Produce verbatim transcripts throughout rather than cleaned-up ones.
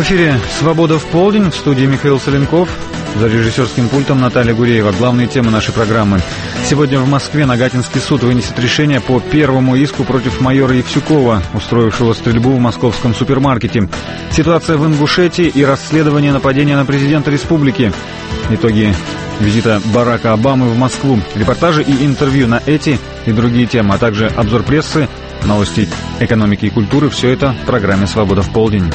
эфире «Свобода в полдень», в студии Михаил Соленков, за режиссерским пультом Наталья Гуреева. Главные темы нашей программы. Сегодня в Москве Нагатинский суд вынесет решение по первому иску против майора Евсюкова, устроившего стрельбу в московском супермаркете. Ситуация в Ингушетии и расследование нападения на президента республики. Итоги визита Барака Обамы в Москву. Репортажи и интервью на эти и другие темы, а также обзор прессы, новости экономики и культуры. Все это в программе «Свобода в полдень».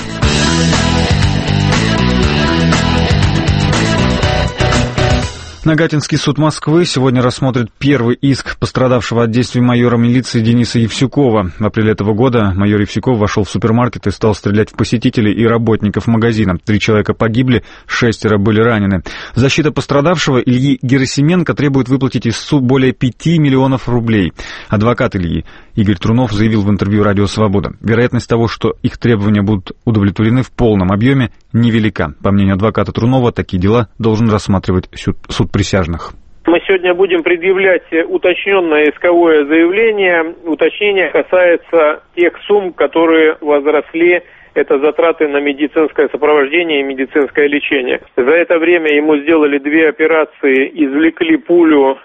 Нагатинский суд Москвы сегодня рассмотрит первый иск пострадавшего от действий майора милиции Дениса Евсюкова. В апреле этого года майор Евсюков вошел в супермаркет и стал стрелять в посетителей и работников магазина. Три человека погибли, шестеро были ранены. Защита пострадавшего Ильи Герасименко требует выплатить истцу более пяти миллионов рублей. Адвокат Ильи Игорь Трунов заявил в интервью «Радио Свобода». Вероятность того, что их требования будут удовлетворены в полном объеме, невелика. По мнению адвоката Трунова, такие дела должен рассматривать суд присяжных. Мы сегодня будем предъявлять уточненное исковое заявление. Уточнение касается тех сумм, которые возросли. Это затраты на медицинское сопровождение и медицинское лечение. За это время ему сделали две операции, извлекли пулю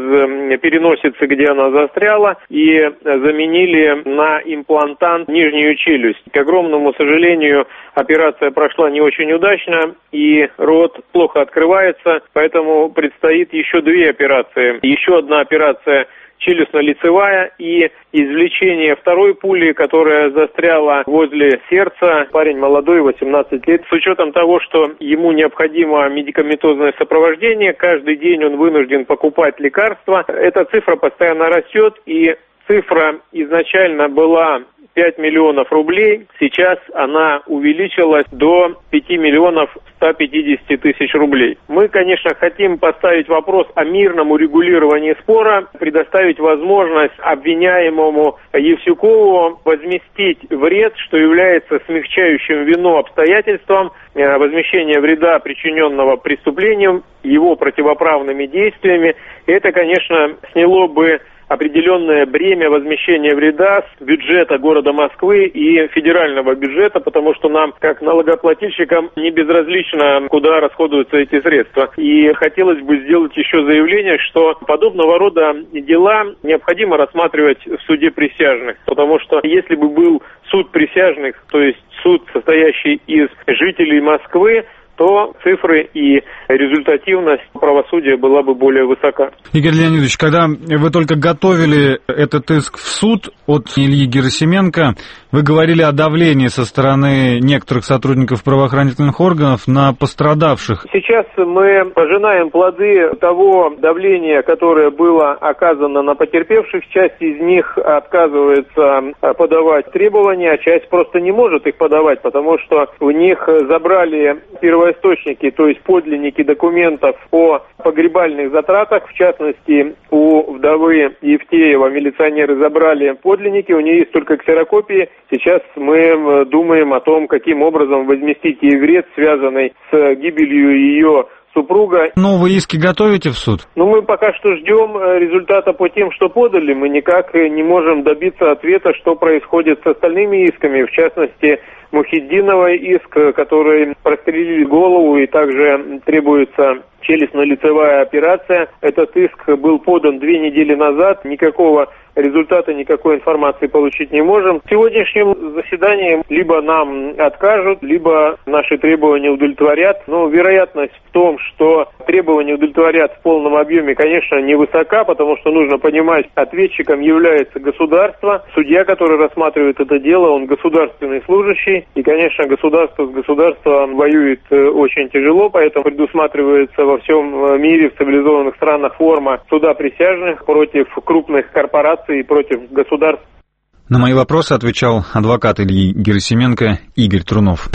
из переносицы, где она застряла, и заменили на имплантант нижнюю челюсть. К огромному сожалению, операция прошла не очень удачно, и рот плохо открывается, поэтому предстоит еще две операции. Еще одна операция челюстно-лицевая и извлечение второй пули, которая застряла возле сердца. Парень молодой, восемнадцать лет. С учетом того, что ему необходимо медикаментозное сопровождение, каждый день он вынужден покупать лекарства. Эта цифра постоянно растет, и цифра изначально была пять миллионов рублей, сейчас она увеличилась до пяти миллионов ста пятидесяти тысяч рублей. Мы, конечно, хотим поставить вопрос о мирном урегулировании спора, предоставить возможность обвиняемому Евсюкову возместить вред, что является смягчающим вину обстоятельством возмещения вреда, причиненного преступлением, его противоправными действиями. И это, конечно, сняло бы определенное бремя возмещения вреда с бюджета города Москвы и федерального бюджета, потому что нам, как налогоплательщикам, не безразлично, куда расходуются эти средства. И хотелось бы сделать еще заявление, что подобного рода дела необходимо рассматривать в суде присяжных, потому что если бы был суд присяжных, то есть суд, состоящий из жителей Москвы, то цифры и результативность правосудия была бы более высока. Игорь Леонидович, когда вы только готовили этот иск в суд от Ильи Герасименко, вы говорили о давлении со стороны некоторых сотрудников правоохранительных органов на пострадавших. Сейчас мы пожинаем плоды того давления, которое было оказано на потерпевших. Часть из них отказывается подавать требования, а часть просто не может их подавать, потому что у них забрали первоисточники, то есть подлинники документов о погребальных затратах. В частности, у вдовы Евтеева милиционеры забрали подлинники, у нее есть только ксерокопии. Сейчас мы думаем о том, каким образом возместить ей вред, связанный с гибелью ее супруга. Новые иски готовите в суд? Ну, мы пока что ждем результата по тем, что подали. Мы никак не можем добиться ответа, что происходит с остальными исками. В частности, Мухиддинова иск, который прострелили голову, и также требуется челюстно-лицевая операция. Этот иск был подан две недели назад. Никакого результата, никакой информации получить не можем. В сегодняшнем заседании либо нам откажут, либо наши требования удовлетворят. Но вероятность в том, что требования удовлетворят в полном объеме, конечно, невысока, потому что нужно понимать, ответчиком является государство. Судья, который рассматривает это дело, он государственный служащий. И, конечно, государство с государством воюет очень тяжело, поэтому предусматривается во всем мире, в цивилизованных странах, форма суда присяжных против крупных корпораций и против государств. На мои вопросы отвечал адвокат Ильи Герасименко Игорь Трунов.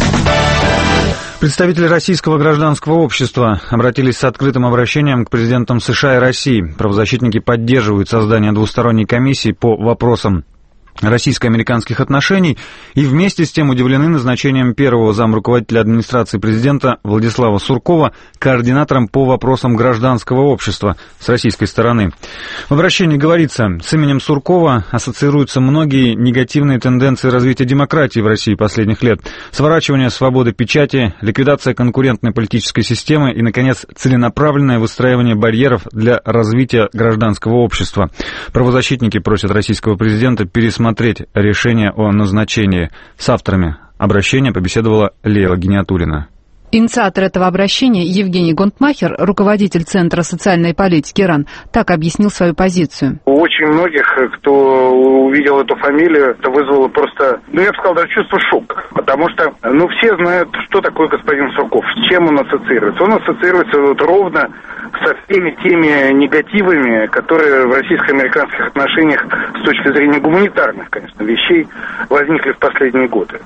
Представители российского гражданского общества обратились с открытым обращением к президентам США и России. Правозащитники поддерживают создание двусторонней комиссии по вопросам российско-американских отношений и вместе с тем удивлены назначением первого замруководителя администрации президента Владислава Суркова координатором по вопросам гражданского общества с российской стороны. В обращении говорится, с именем Суркова ассоциируются многие негативные тенденции развития демократии в России последних лет: сворачивание свободы печати, ликвидация конкурентной политической системы и, наконец, целенаправленное выстраивание барьеров для развития гражданского общества. Правозащитники просят российского президента пересмотреть смотреть решение о назначении. С авторами обращения побеседовала Лейла Гиниатуллина. Инициатор этого обращения Евгений Гонтмахер, руководитель Центра социальной политики РАН, так объяснил свою позицию. У очень многих, кто увидел эту фамилию, это вызвало просто, ну я бы сказал, даже чувство шока. Потому что, ну все знают, что такое господин Сурков, с чем он ассоциируется. Он ассоциируется вот ровно со всеми теми негативами, которые в российско-американских отношениях с точки зрения гуманитарных, конечно, вещей возникли в последние годы.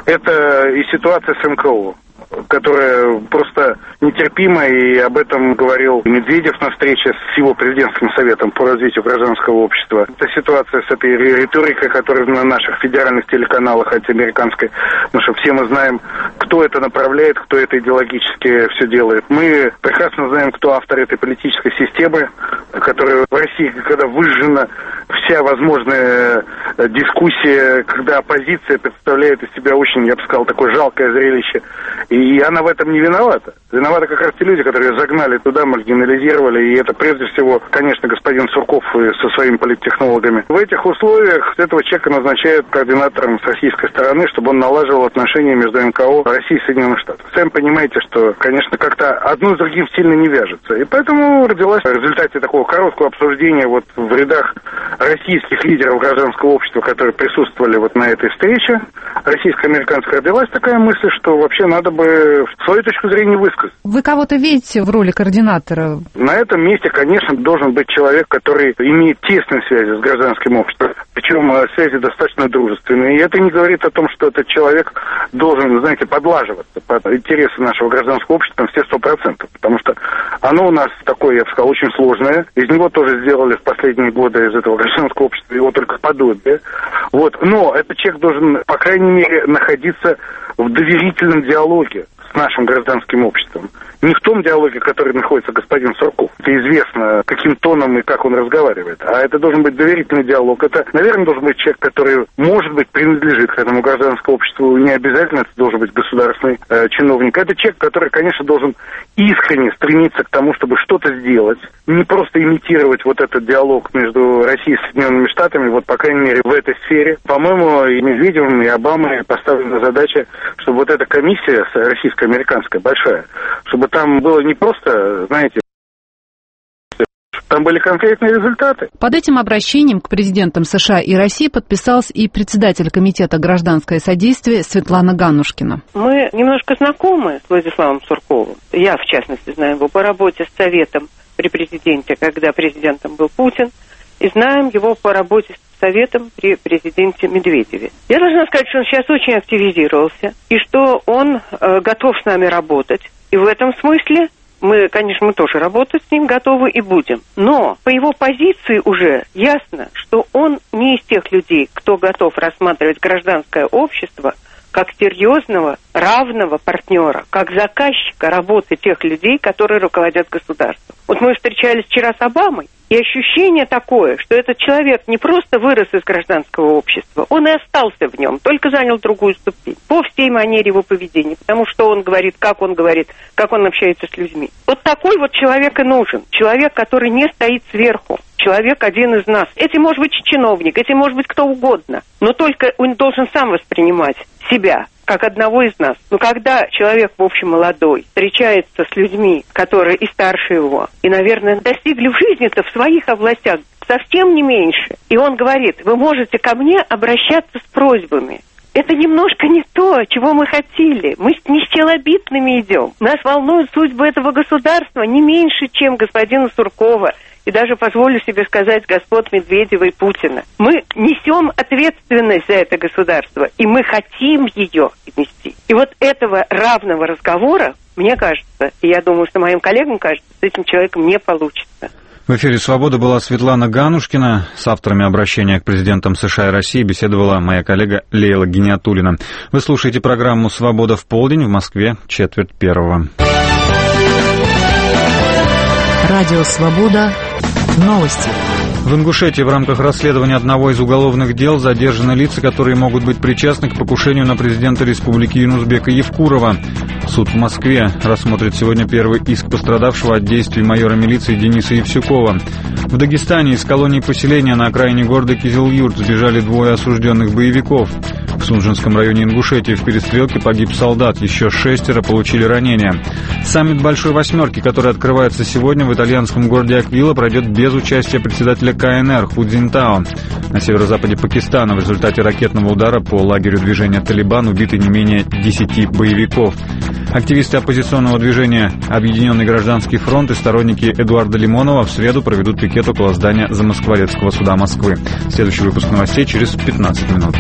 Это и ситуация с эм ка о, которая просто нетерпима, и об этом говорил Медведев на встрече с его президентским советом по развитию гражданского общества. Это ситуация с этой риторикой, которая на наших федеральных телеканалах антиамериканской, потому что все мы знаем, кто это направляет, кто это идеологически все делает. Мы прекрасно знаем, кто автор этой политической системы, которая в России, когда выжжена вся возможная дискуссия, когда оппозиция представляет из себя очень, я бы сказал, такое жалкое зрелище. И она в этом не виновата. Виноваты как раз те люди, которые загнали туда, маргинализировали. И это прежде всего, конечно, господин Сурков со своими политтехнологами. В этих условиях этого человека назначают координатором с российской стороны, чтобы он налаживал отношения между эм ка о, Россией и Соединенных Штатов. Сами понимаете, что, конечно, как-то одно с другим сильно не вяжется. И поэтому родилась в результате такого короткого обсуждения вот в рядах российских лидеров гражданского общества, которые присутствовали вот на этой встрече, российско-американской, родилась такая мысль, что вообще надо бы свою точку зрения высказать. Вы кого-то видите в роли координатора? На этом месте, конечно, должен быть человек, который имеет тесные связи с гражданским обществом, причем связи достаточно дружественные. И это не говорит о том, что этот человек должен, знаете, подлаживаться под интересы нашего гражданского общества на все сто процентов, потому что оно у нас такое, я бы сказал, очень сложное. Из него тоже сделали в последние годы из этого гражданского общества его только подобие. Вот. Но этот человек должен, по крайней мере, находиться в доверительном диалоге с нашим гражданским обществом. Не в том диалоге, который находится господин Сурков. Это известно, каким тоном и как он разговаривает. А это должен быть доверительный диалог. Это, наверное, должен быть человек, который, может быть, принадлежит к этому гражданскому обществу. Не обязательно это должен быть государственный э, чиновник. Это человек, который, конечно, должен искренне стремиться к тому, чтобы что-то сделать. Не просто имитировать вот этот диалог между Россией и Соединенными Штатами, вот, по крайней мере, в этой сфере. По-моему, и Медведевым, и Обамой поставлена задача, чтобы вот эта комиссия российско-американская, большая, чтобы там было не просто, знаете, там были конкретные результаты. Под этим обращением к президентам США и России подписалась и председатель комитета «Гражданское содействие» Светлана Ганушкина. Мы немножко знакомы с Владиславом Сурковым. Я, в частности, знаю его по работе с Советом при президенте, когда президентом был Путин, и знаем его по работе с Советом при президенте Медведеве. Я должна сказать, что он сейчас очень активизировался, и что он э, готов с нами работать. И в этом смысле мы, конечно, мы тоже работать с ним готовы и будем. Но по его позиции уже ясно, что он не из тех людей, кто готов рассматривать гражданское общество как серьезного, равного партнера, как заказчика работы тех людей, которые руководят государством. Вот мы встречались вчера с Обамой, и ощущение такое, что этот человек не просто вырос из гражданского общества, он и остался в нем, только занял другую ступень по всей манере его поведения, потому что он говорит, как он говорит, как он общается с людьми. Вот такой вот человек и нужен, человек, который не стоит сверху, человек один из нас. Это может быть чиновник, это может быть кто угодно, но только он должен сам воспринимать себя как одного из нас. Но когда человек, в общем, молодой, встречается с людьми, которые и старше его, и, наверное, достигли в жизни-то в своих областях совсем не меньше, и он говорит, вы можете ко мне обращаться с просьбами. Это немножко не то, чего мы хотели. Мы не с челобитными идем. Нас волнует судьба этого государства не меньше, чем господина Суркова. И даже позволю себе сказать господ Медведева и Путина. Мы несем ответственность за это государство, и мы хотим ее нести. И вот этого равного разговора, мне кажется, и я думаю, что моим коллегам кажется, с этим человеком не получится. В эфире «Свобода» была Светлана Ганушкина. С авторами обращения к президентам США и России беседовала моя коллега Лейла Гиниатуллина. Вы слушаете программу «Свобода в полдень», в Москве четверть первого. Радио «Свобода». Новости. В Ингушетии в рамках расследования одного из уголовных дел задержаны лица, которые могут быть причастны к покушению на президента республики Юнусбека Евкурова. Суд в Москве рассмотрит сегодня первый иск пострадавшего от действий майора милиции Дениса Евсюкова. В Дагестане из колонии поселения на окраине города Кизил-Юрт сбежали двое осужденных боевиков. В Сунжинском районе Ингушетии в перестрелке погиб солдат, еще шестеро получили ранения. Саммит Большой Восьмерки, который открывается сегодня в итальянском городе Аквила, пройдет без участия председателя ка эн эр Худзинтао. На северо-западе Пакистана в результате ракетного удара по лагерю движения «Талибан» убиты не менее десяти боевиков. Активисты оппозиционного движения «Объединенный гражданский фронт» и сторонники Эдуарда Лимонова в среду проведут пикет около здания Замоскворецкого суда Москвы. Следующий выпуск новостей через пятнадцать минут.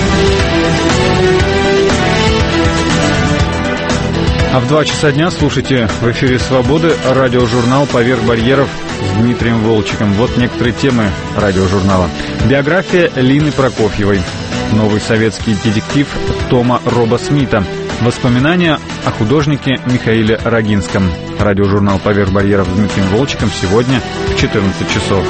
А в два часа дня слушайте в эфире «Свободы» радиожурнал «Поверх барьеров» с Дмитрием Волчиком. Вот некоторые темы радиожурнала. Биография Лины Прокофьевой. Новый советский детектив Тома Роба Смита. Воспоминания о художнике Михаиле Рогинском. Радиожурнал «Поверх барьеров» с Дмитрием Волчиком сегодня в четырнадцать часов.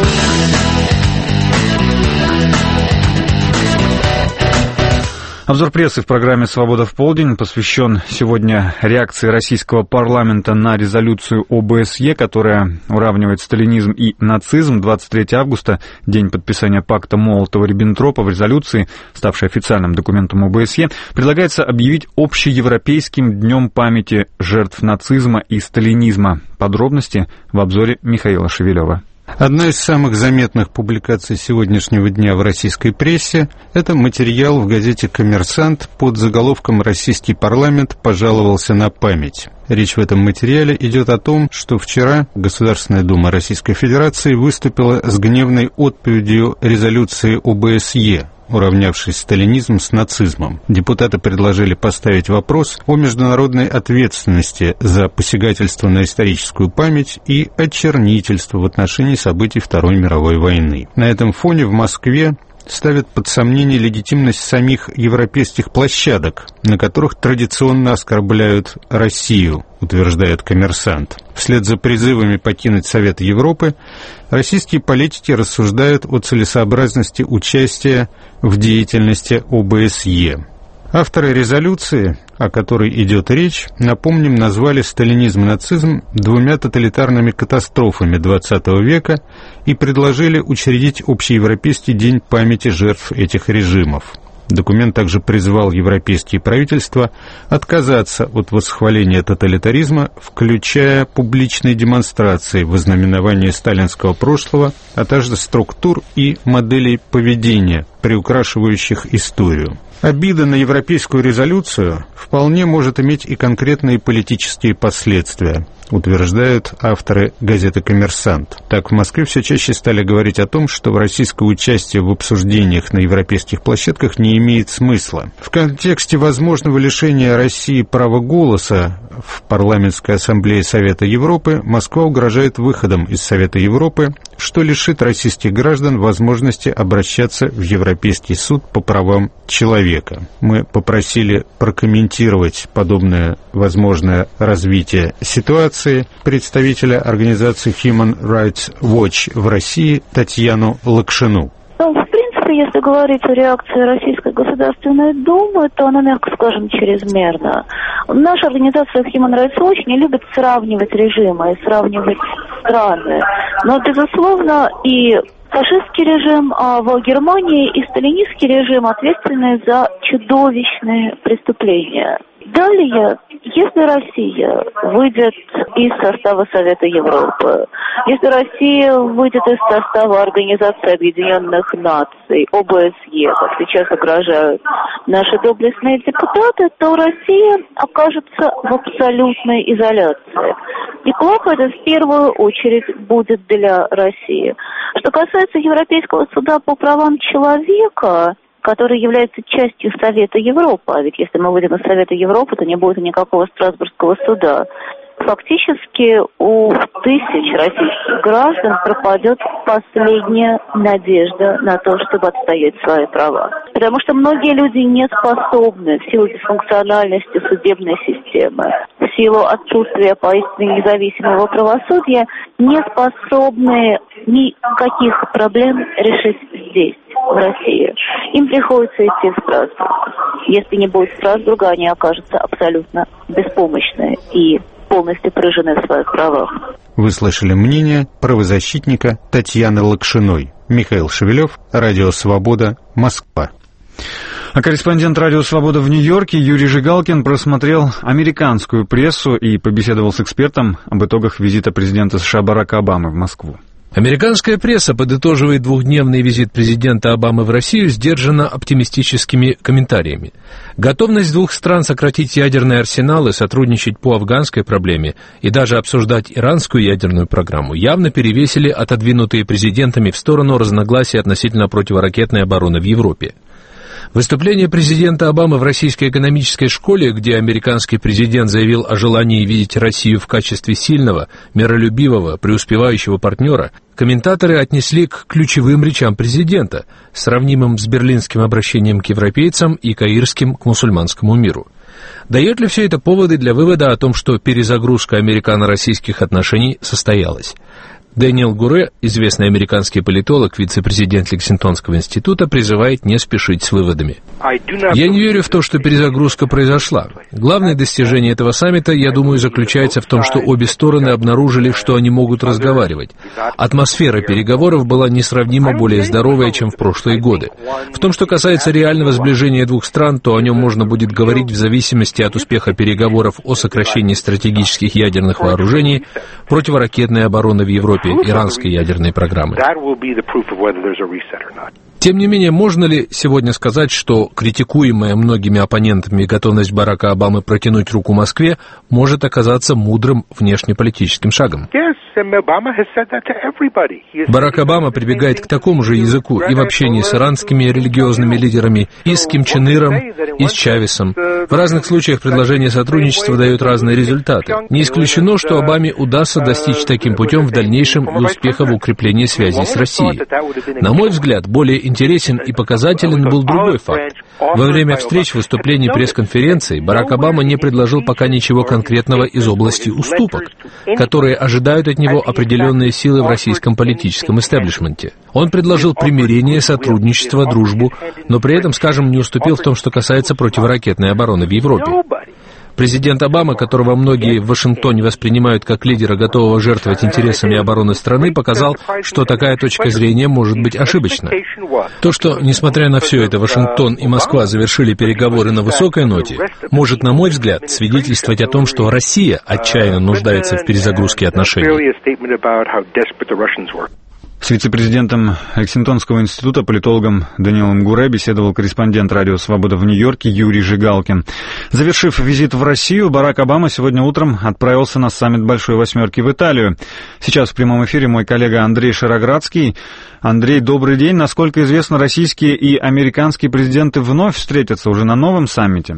Обзор прессы в программе «Свобода в полдень» посвящен сегодня реакции российского парламента на резолюцию о бэ эс е, которая уравнивает сталинизм и нацизм. двадцать третьего августа, день подписания пакта Молотова-Риббентропа. В резолюции, ставшей официальным документом о бэ эс е, предлагается объявить общеевропейским днем памяти жертв нацизма и сталинизма. Подробности в обзоре Михаила Шевелева. Одна из самых заметных публикаций сегодняшнего дня в российской прессе – это материал в газете «Коммерсант» под заголовком «Российский парламент пожаловался на память». Речь в этом материале идет о том, что вчера Государственная Дума Российской Федерации выступила с гневной отповедью резолюции о бэ эс е, уравнявший сталинизм с нацизмом. Депутаты предложили поставить вопрос о международной ответственности за посягательство на историческую память и очернительство в отношении событий Второй мировой войны. На этом фоне в Москве ставят под сомнение легитимность самих европейских площадок, на которых традиционно оскорбляют Россию, утверждает «Коммерсант». Вслед за призывами покинуть Совет Европы, российские политики рассуждают о целесообразности участия в деятельности о бэ эс е. Авторы резолюции, о которой идет речь, напомним, назвали сталинизм и нацизм двумя тоталитарными катастрофами двадцатого века и предложили учредить общеевропейский день памяти жертв этих режимов. Документ также призвал европейские правительства отказаться от восхваления тоталитаризма, включая публичные демонстрации в ознаменовании сталинского прошлого, а также структур и моделей поведения, приукрашивающих историю. Обида на европейскую резолюцию вполне может иметь и конкретные политические последствия, утверждают авторы газеты «Коммерсант». Так, в Москве все чаще стали говорить о том, что российское участие в обсуждениях на европейских площадках не имеет смысла. В контексте возможного лишения России права голоса в Парламентской ассамблее Совета Европы Москва угрожает выходом из Совета Европы, что лишит российских граждан возможности обращаться в Европейский суд по правам человека. Мы попросили прокомментировать подобное возможное развитие ситуации представителя организации Human Rights Watch в России Татьяну Лакшину. Ну, в принципе, если говорить о реакции Российской Государственной Думы, то она, мягко скажем, чрезмерна. Наша организация Human Rights Watch не любит сравнивать режимы и сравнивать страны. Но, безусловно, и фашистский режим а в Германии и сталинистский режим ответственны за чудовищные преступления. Далее, если Россия выйдет из состава Совета Европы, если Россия выйдет из состава Организации Объединенных Наций, о бэ эс е, как сейчас угрожают наши доблестные депутаты, то Россия окажется в абсолютной изоляции. И плохо это в первую очередь будет для России. Что касается Европейского суда по правам человека, который является частью Совета Европы, а ведь если мы выйдем из Совета Европы, то не будет никакого Страсбургского суда. Фактически у тысяч российских граждан пропадет последняя надежда на то, чтобы отстоять свои права. Потому что многие люди не способны в силу дисфункциональности судебной системы, в силу отсутствия поистине независимого правосудия, не способны никаких проблем решить здесь, в России. Им приходится идти в Страсбург. Если не будет Страсбурга, они окажутся абсолютно беспомощны и полностью поражены в своих правах. Вы слышали мнение правозащитника Татьяны Лакшиной. Михаил Шевелев, Радио Свобода, Москва. А корреспондент Радио Свобода в Нью-Йорке Юрий Жигалкин просмотрел американскую прессу и побеседовал с экспертом об итогах визита президента США Барака Обамы в Москву. Американская пресса подытоживает двухдневный визит президента Обамы в Россию сдержанно оптимистическими комментариями. Готовность двух стран сократить ядерные арсеналы, сотрудничать по афганской проблеме и даже обсуждать иранскую ядерную программу явно перевесили отодвинутые президентами в сторону разногласия относительно противоракетной обороны в Европе. Выступление президента Обамы в российской экономической школе, где американский президент заявил о желании видеть Россию в качестве сильного, миролюбивого, преуспевающего партнера, комментаторы отнесли к ключевым речам президента, сравнимым с берлинским обращением к европейцам и каирским к мусульманскому миру. Дает ли все это поводы для вывода о том, что перезагрузка американо-российских отношений состоялась? Дэниел Гуре, известный американский политолог, вице-президент Лексингтонского института, призывает не спешить с выводами. «Я не верю в то, что перезагрузка произошла. Главное достижение этого саммита, я думаю, заключается в том, что обе стороны обнаружили, что они могут разговаривать. Атмосфера переговоров была несравнимо более здоровая, чем в прошлые годы. В том, что касается реального сближения двух стран, то о нем можно будет говорить в зависимости от успеха переговоров о сокращении стратегических ядерных вооружений, противоракетной обороны в Европе, иранской ядерной программы. Тем не менее, можно ли сегодня сказать, что критикуемая многими оппонентами готовность Барака Обамы протянуть руку Москве может оказаться мудрым внешнеполитическим шагом? Барак Обама прибегает к такому же языку и в общении с иранскими религиозными лидерами, и с Ким Чен Иром, и с Чавесом. В разных случаях предложение сотрудничества дает разные результаты. Не исключено, что Обаме удастся достичь таким путем в дальнейшем и успеха в укреплении связей с Россией. На мой взгляд, более интересен и показателен был другой факт. Во время встреч, выступлений, пресс-конференций Барак Обама не предложил пока ничего конкретного из области уступок, которые ожидают от него определенные силы в российском политическом истеблишменте. Он предложил примирение, сотрудничество, дружбу, но при этом, скажем, не уступил в том, что касается противоракетной обороны в Европе. Президент Обама, которого многие в Вашингтоне воспринимают как лидера, готового жертвовать интересами обороны страны, показал, что такая точка зрения может быть ошибочна. То, что, несмотря на все это, Вашингтон и Москва завершили переговоры на высокой ноте, может, на мой взгляд, свидетельствовать о том, что Россия отчаянно нуждается в перезагрузке отношений. С вице-президентом Лексингтонского института, политологом Дэниелом Гуре, беседовал корреспондент Радио Свобода в Нью-Йорке Юрий Жигалкин. Завершив визит в Россию, Барак Обама сегодня утром отправился на саммит Большой Восьмерки в Италию. Сейчас в прямом эфире мой коллега Андрей Шароградский. Андрей, добрый день. Насколько известно, российские и американские президенты вновь встретятся уже на новом саммите?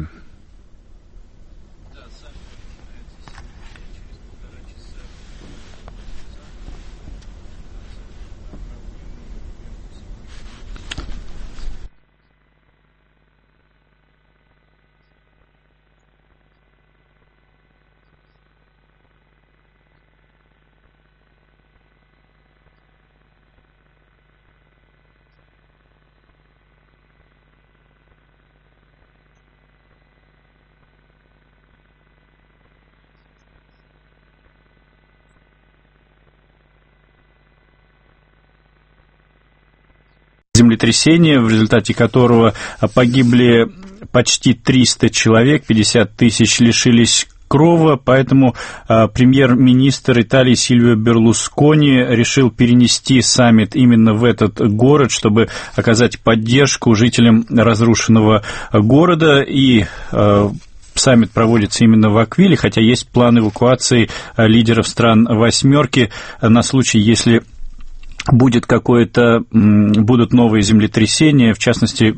Землетрясение, в результате которого погибли почти триста человек, пятьдесят тысяч лишились крова, поэтому э, премьер-министр Италии Сильвио Берлускони решил перенести саммит именно в этот город, чтобы оказать поддержку жителям разрушенного города. И э, саммит проводится именно в Аквиле, хотя есть план эвакуации э, лидеров стран «восьмерки» на случай, если будет какое-то, будут новые землетрясения, в частности,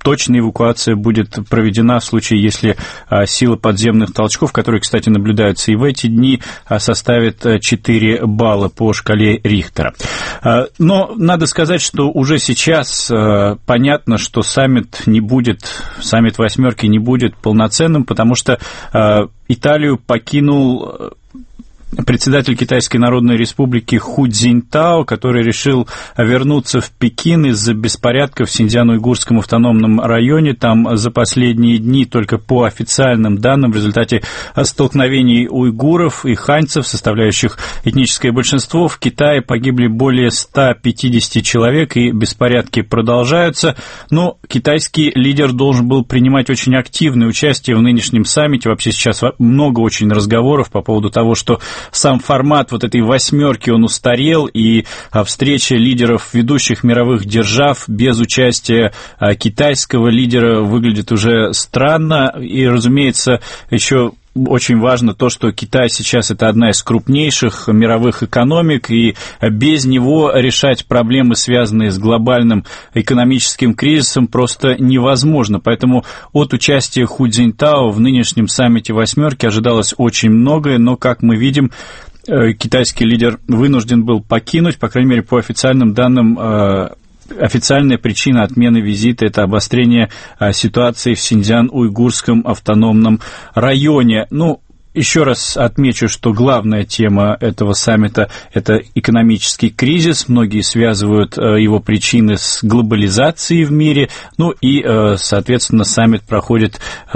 точная эвакуация будет проведена в случае, если а, сила подземных толчков, которые, кстати, наблюдаются и в эти дни, а, составит четыре балла по шкале Рихтера. А, но надо сказать, что уже сейчас а, понятно, что саммит не будет, саммит «восьмерки» не будет полноценным, потому что а, Италию покинул председатель Китайской Народной Республики Ху Цзиньтао, который решил вернуться в Пекин из-за беспорядков в Синьцзян-Уйгурском автономном районе. Там за последние дни, только по официальным данным, в результате столкновений уйгуров и ханьцев, составляющих этническое большинство, в Китае погибли более ста пятидесяти человек, и беспорядки продолжаются. Но китайский лидер должен был принимать очень активное участие в нынешнем саммите. Вообще сейчас много очень разговоров по поводу того, что сам формат вот этой восьмерки, он устарел, и встреча лидеров ведущих мировых держав без участия китайского лидера выглядит уже странно. И, разумеется, еще очень важно то, что Китай сейчас это одна из крупнейших мировых экономик, и без него решать проблемы, связанные с глобальным экономическим кризисом, просто невозможно. Поэтому от участия Ху Цзиньтао в нынешнем саммите «восьмерки» ожидалось очень многое, но, как мы видим, китайский лидер вынужден был покинуть, по крайней мере, по официальным данным. Официальная причина отмены визита – это обострение ситуации в Синьцзян-Уйгурском автономном районе. Ну, еще раз отмечу, что главная тема этого саммита – это экономический кризис. Многие связывают его причины с глобализацией в мире. Ну и, соответственно, саммит проходит,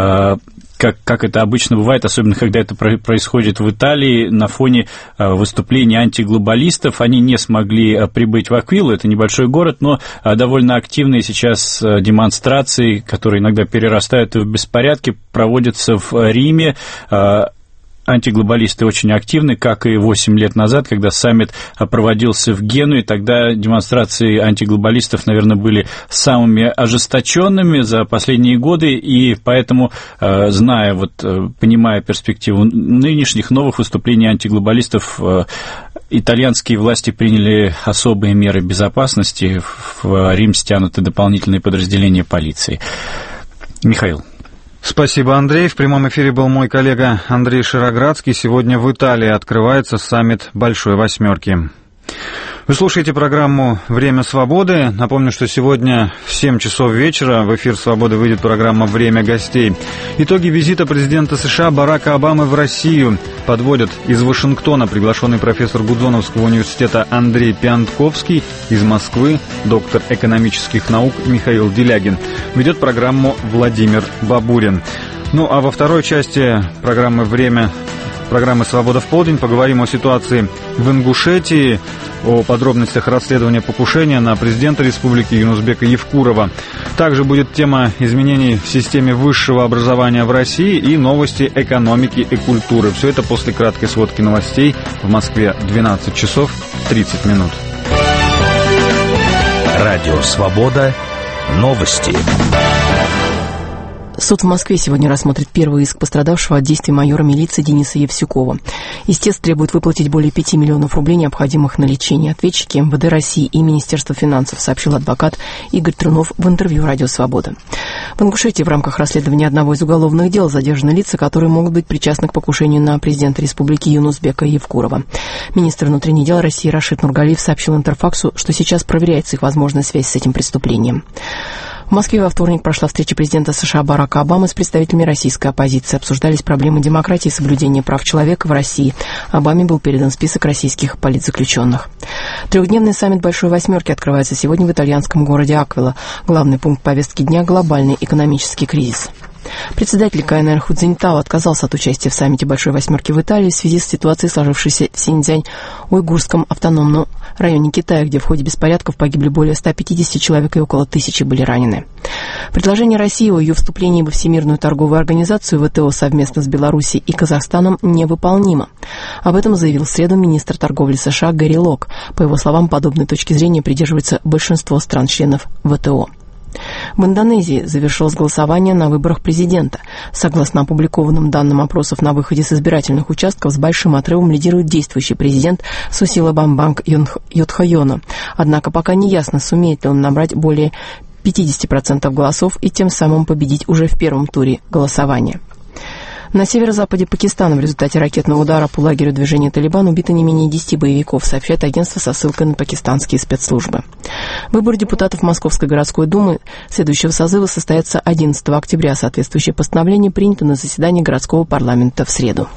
Как, как это обычно бывает, особенно когда это происходит в Италии, на фоне выступлений антиглобалистов. Они не смогли прибыть в Аквилу, это небольшой город, но довольно активные сейчас демонстрации, которые иногда перерастают в беспорядки, проводятся в Риме. Антиглобалисты очень активны, как и восемь лет назад, когда саммит проводился в Генуе. Тогда демонстрации антиглобалистов, наверное, были самыми ожесточенными за последние годы, и поэтому, зная, вот, понимая перспективу нынешних новых выступлений антиглобалистов, итальянские власти приняли особые меры безопасности. В Рим стянуты дополнительные подразделения полиции. Михаил. Спасибо, Андрей. В прямом эфире был мой коллега Андрей Широградский. Сегодня в Италии открывается саммит Большой Восьмерки. Вы слушаете программу «Время свободы». Напомню, что сегодня в семь часов вечера в эфир «Свободы» выйдет программа «Время гостей». Итоги визита президента США Барака Обамы в Россию подводят из Вашингтона приглашенный профессор Гудзоновского университета Андрей Пиантковский, из Москвы доктор экономических наук Михаил Делягин. Ведет программу Владимир Бабурин. Ну а во второй части программы «Время программы «Свобода в полдень» поговорим о ситуации в Ингушетии, о подробностях расследования покушения на президента республики Юнусбека Евкурова. Также будет тема изменений в системе высшего образования в России и новости экономики и культуры. Все это после краткой сводки новостей. В Москве двенадцать часов тридцать минут. Радио «Свобода». Новости. Суд в Москве сегодня рассмотрит первый иск пострадавшего от действий майора милиции Дениса Евсюкова. Истец требует выплатить более пяти миллионов рублей, необходимых на лечение. Ответчики эм вэ дэ России и Министерства финансов, сообщил адвокат Игорь Трунов в интервью «Радио Свобода». В Ингушетии в рамках расследования одного из уголовных дел задержаны лица, которые могут быть причастны к покушению на президента республики Юнусбека Евкурова. Министр внутренних дел России Рашид Нургалиев сообщил Интерфаксу, что сейчас проверяется их возможная связь с этим преступлением. В Москве во вторник прошла встреча президента США Барака Обамы с представителями российской оппозиции. Обсуждались проблемы демократии и соблюдения прав человека в России. Обаме был передан список российских политзаключенных. Трехдневный саммит Большой Восьмерки открывается сегодня в итальянском городе Аквила. Главный пункт повестки дня – глобальный экономический кризис. Председатель ка эн эр Ху Цзиньтао отказался от участия в саммите Большой Восьмерки в Италии в связи с ситуацией, сложившейся в Синьцзянь-Уйгурском автономном районе Китая, где в ходе беспорядков погибли более ста пятидесяти человек и около тысячи были ранены. Предложение России о ее вступлении во Всемирную торговую организацию вэ тэ о совместно с Белоруссией и Казахстаном невыполнимо. Об этом заявил в среду министр торговли США Гэри Лок. По его словам, подобной точки зрения придерживается большинство стран-членов вэ тэ о. В Индонезии завершилось голосование на выборах президента. Согласно опубликованным данным опросов на выходе с избирательных участков, с большим отрывом лидирует действующий президент Сусила Бамбанг Йодхайоно. Однако пока не ясно, сумеет ли он набрать более пятьдесят процентов голосов и тем самым победить уже в первом туре голосования. На северо-западе Пакистана в результате ракетного удара по лагерю движения «Талибан» убито не менее десяти боевиков, сообщает агентство со ссылкой на пакистанские спецслужбы. Выборы депутатов Московской городской думы следующего созыва состоятся одиннадцатого октября. Соответствующее постановление принято на заседании городского парламента в среду.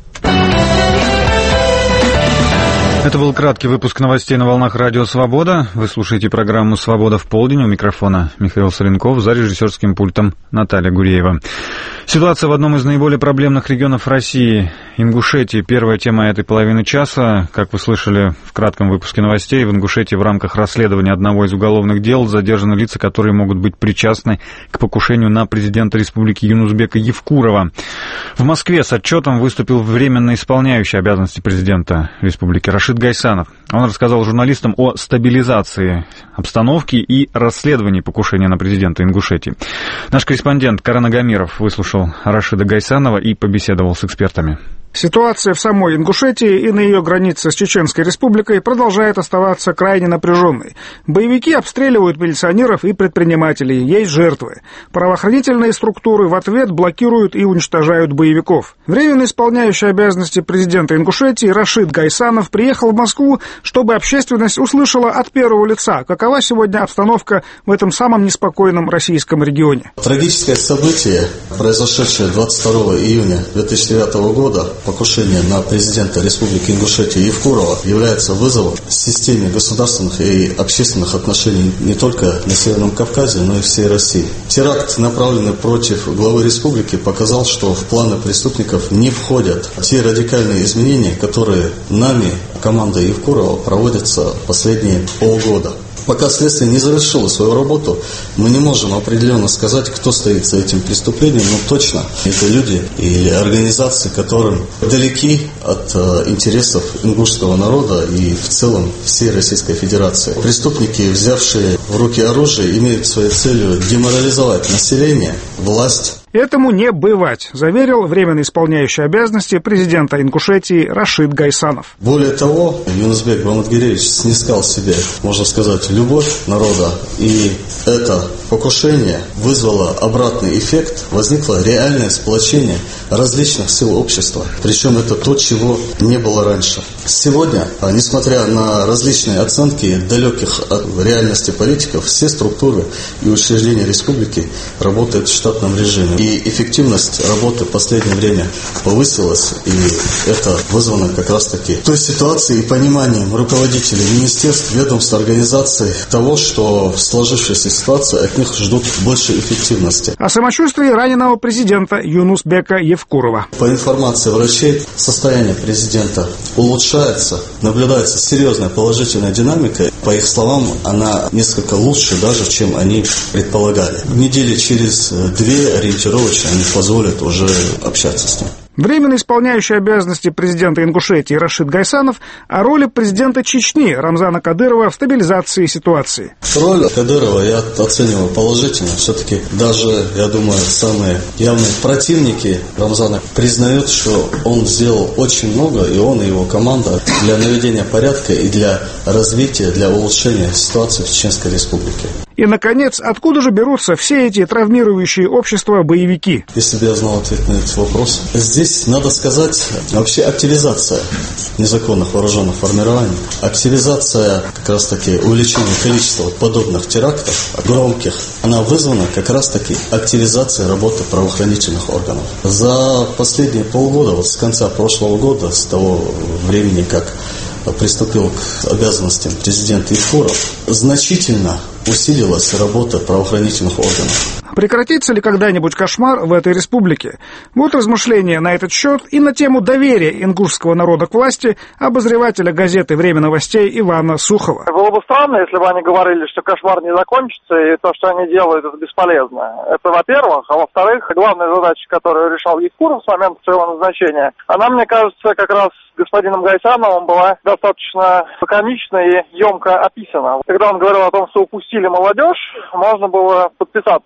Это был краткий выпуск новостей на волнах Радио Свобода. Вы слушаете программу «Свобода в полдень». У микрофона Михаил Соленков, за режиссерским пультом Наталья Гуреева. Ситуация в одном из наиболее проблемных регионов России – Ингушетии. Первая тема этой половины часа. Как вы слышали в кратком выпуске новостей, в Ингушетии в рамках расследования одного из уголовных дел задержаны лица, которые могут быть причастны к покушению на президента республики Юнусбека Евкурова. В Москве с отчетом выступил временно исполняющий обязанности президента республики Рашид Гайсанов. Он рассказал журналистам о стабилизации обстановки и расследовании покушения на президента Ингушетии. Наш корреспондент Карен Агамиров выслушал Рашида Гайсанова и побеседовал с экспертами. Ситуация в самой Ингушетии и на ее границе с Чеченской республикой продолжает оставаться крайне напряженной. Боевики обстреливают милиционеров и предпринимателей, есть жертвы. Правоохранительные структуры в ответ блокируют и уничтожают боевиков. Временно исполняющий обязанности президента Ингушетии Рашид Гайсанов приехал в Москву, чтобы общественность услышала от первого лица, какова сегодня обстановка в этом самом неспокойном российском регионе. Трагическое событие, произошедшее двадцать второго июня две тысячи девятого года, покушение на президента Республики Ингушетия Евкурова, является вызовом системе государственных и общественных отношений не только на Северном Кавказе, но и всей России. Теракт, направленный против главы республики, показал, что в планы преступников не входят те радикальные изменения, которые нами, командой Евкурова, проводятся последние полгода. Пока следствие не завершило свою работу, мы не можем определенно сказать, кто стоит за этим преступлением, но точно это люди или организации, которым далеки от э, интересов ингушского народа и в целом всей Российской Федерации. Преступники, взявшие в руки оружие, имеют своей целью деморализовать население, власть. Этому не бывать, заверил временно исполняющий обязанности президента Ингушетии Рашид Гайсанов. Более того, Юнусбек Баматгиреевич снискал себе, можно сказать, любовь народа, и это покушение вызвало обратный эффект, возникло реальное сплочение различных сил общества, причем это то, чего не было раньше. Сегодня, несмотря на различные оценки далеких от реальности политиков, все структуры и учреждения республики работают в штатном режиме. И эффективность работы в последнее время повысилась, и это вызвано как раз-таки той ситуацией и пониманием руководителей министерств, ведомств, организаций того, что в сложившейся ситуации от них ждут больше эффективности. О самочувствии раненого президента Юнусбека Евкурова. По информации врачей, состояние президента улучшается, наблюдается серьезная положительная динамика. По их словам, она несколько лучше даже, чем они предполагали. Недели через две ориентировочно они позволят уже общаться с ним. Временно исполняющий обязанности президента Ингушетии Рашид Гайсанов о роли президента Чечни Рамзана Кадырова в стабилизации ситуации. Роль Кадырова я оцениваю положительно. Все-таки даже, я думаю, самые явные противники Рамзана признают, что он сделал очень много, и он, и его команда, для наведения порядка и для развития, для улучшения ситуации в Чеченской Республике. И, наконец, откуда же берутся все эти травмирующие общества боевики? Если бы я знал ответ на этот вопрос. Здесь, надо сказать, вообще активизация незаконных вооруженных формирований, активизация, как раз-таки, увеличение количества подобных терактов, громких, она вызвана как раз-таки активизацией работы правоохранительных органов. За последние полгода, вот с конца прошлого года, с того времени, как приступил к обязанностям президент Евкуров, значительно усилилась работа правоохранительных органов. Прекратится ли когда-нибудь кошмар в этой республике? Вот размышления на этот счет и на тему доверия ингушского народа к власти обозревателя газеты «Время новостей» Ивана Сухова. Было бы странно, если бы они говорили, что кошмар не закончится, и то, что они делают, это бесполезно. Это во-первых. А во-вторых, главная задача, которую решал Евкуров с момента своего назначения, она, мне кажется, как раз господином Гайсановым была достаточно лаконично и емко описана. Когда он говорил о том, что упустили молодежь, можно было подписаться под каждым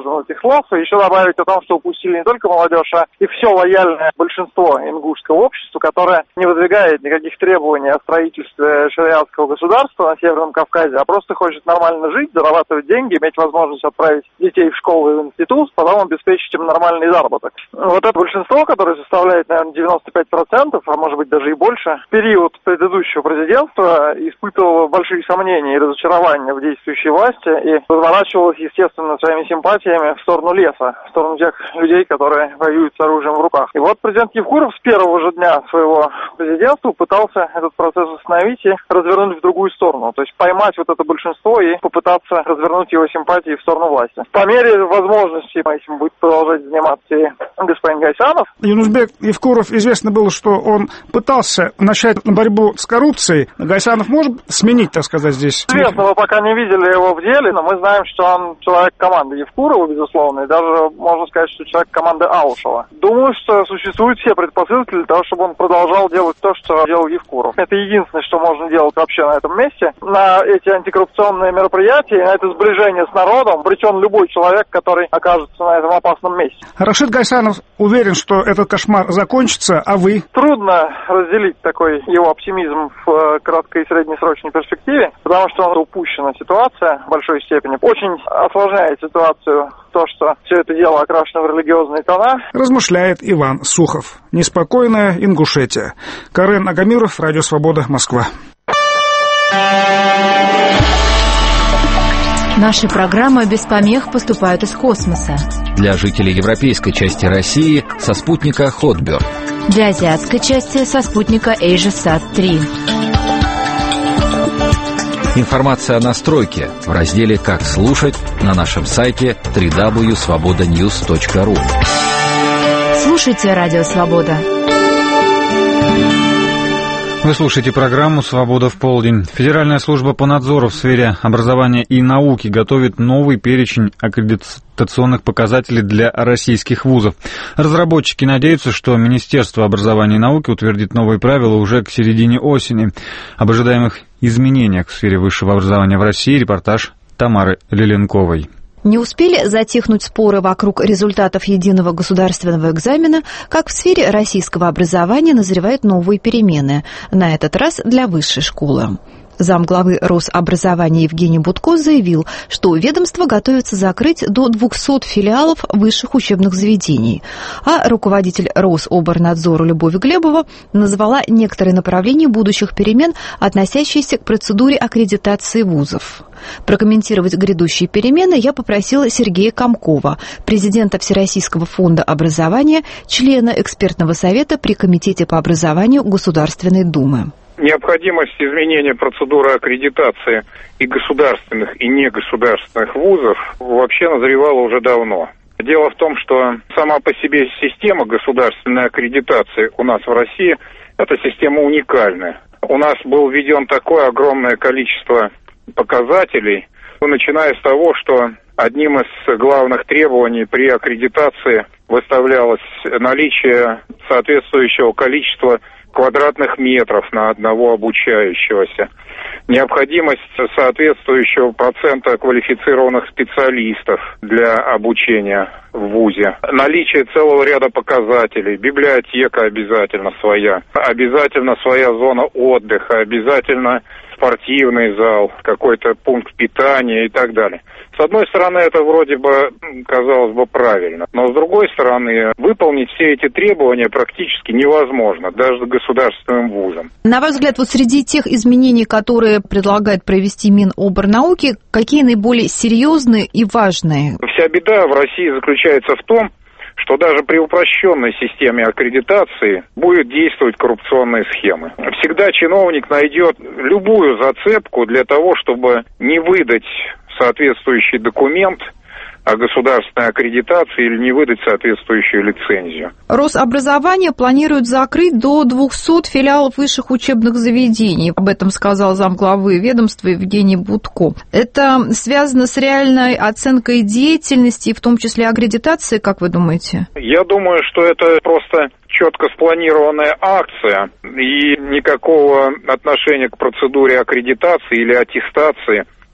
выраженного этих слов, и еще добавить о том, что упустили не только молодежь, а и все лояльное большинство ингушского общества, которое не выдвигает никаких требований о строительстве шариатского государства на Северном Кавказе, а просто хочет нормально жить, зарабатывать деньги, иметь возможность отправить детей в школу и в институт, потом обеспечить им нормальный заработок. Вот это большинство, которое составляет, наверное, девяносто пять процентов, а может быть даже и больше, в период предыдущего президентства испытывало большие сомнения и разочарования в действующей власти и разворачивалось, естественно, своими симпатиями в сторону леса, в сторону тех людей, которые воюют с оружием в руках. И вот президент Евкуров с первого же дня своего президентства пытался этот процесс остановить и развернуть в другую сторону, то есть поймать вот это большинство и попытаться развернуть его симпатии в сторону власти. По мере возможности этим будет продолжать заниматься и господин Гайсанов. Юнусбек Евкуров, известно было, что он пытался начать борьбу с коррупцией. Гайсанов может сменить, так сказать, здесь? Известно, мы пока не видели его в деле, но мы знаем, что он человек команды Евкурова, безусловно, и даже можно сказать, что человек команды Аушева. Думаю, что существуют все предпосылки для того, чтобы он продолжал делать то, что делал Евкуров. Это единственное, что можно делать вообще на этом месте. На эти антикоррупционные мероприятия, на это сближение с народом обречен любой человек, который окажется на этом опасном месте. Рашид Гайсанов уверен, что этот кошмар закончится, а вы? Трудно разделить такой его оптимизм в краткой и среднесрочной перспективе, потому что он упущена ситуация в большой степени. Очень осложняет ситуацию то, что все это дело окрашено в религиозные тона. Размышляет Иван Сухов. Неспокойная Ингушетия. Карен Агамиров, Радио Свобода, Москва. Наши программы без помех поступают из космоса. Для жителей европейской части России со спутника Хотберд. Для азиатской части со спутника Эйжесат три. Информация о настройке в разделе «Как слушать» на нашем сайте дабл ю дабл ю дабл ю точка свобода ньюс точка ру. Слушайте Радио Свобода. Вы слушаете программу «Свобода в полдень». Федеральная служба по надзору в сфере образования и науки готовит новый перечень аккредитационных показателей для российских вузов. Разработчики надеются, что Министерство образования и науки утвердит новые правила уже к середине осени. Об ожидаемых изменениях в сфере высшего образования в России репортаж Тамары Леленковой. Не успели затихнуть споры вокруг результатов единого государственного экзамена, как в сфере российского образования назревают новые перемены, на этот раз для высшей школы. Замглавы Рособразования Евгений Будко заявил, что ведомство готовится закрыть до двухсот филиалов высших учебных заведений, а руководитель Рособорнадзора Любовь Глебова назвала некоторые направления будущих перемен, относящиеся к процедуре аккредитации вузов. Прокомментировать грядущие перемены я попросила Сергея Комкова, президента Всероссийского фонда образования, члена экспертного совета при Комитете по образованию Государственной Думы. Необходимость изменения процедуры аккредитации и государственных, и негосударственных вузов вообще назревала уже давно. Дело в том, что сама по себе система государственной аккредитации у нас в России – это система уникальная. У нас было введено такое огромное количество показателей, начиная с того, что одним из главных требований при аккредитации выставлялось наличие соответствующего количества квадратных метров на одного обучающегося, необходимость соответствующего процента квалифицированных специалистов для обучения в вузе, наличие целого ряда показателей, библиотека обязательно своя, обязательно своя зона отдыха, обязательно спортивный зал, какой-то пункт питания и так далее. С одной стороны, это вроде бы казалось бы правильно, но с другой стороны, выполнить все эти требования практически невозможно, даже государственным вузам. На ваш взгляд, вот среди тех изменений, которые предлагает провести Миноборнауки, какие наиболее серьезные и важные? Вся беда в России заключается в том, что даже при упрощенной системе аккредитации будут действовать коррупционные схемы. Всегда чиновник найдет любую зацепку для того, чтобы не выдать соответствующий документ о государственной аккредитации или не выдать соответствующую лицензию. Рособразование планирует закрыть до двухсот филиалов высших учебных заведений. Об этом сказал замглавы ведомства Евгений Будко. Это связано с реальной оценкой деятельности, в том числе аккредитации, как вы думаете? Я думаю, что это просто четко спланированная акция, и никакого отношения к процедуре аккредитации или аттестации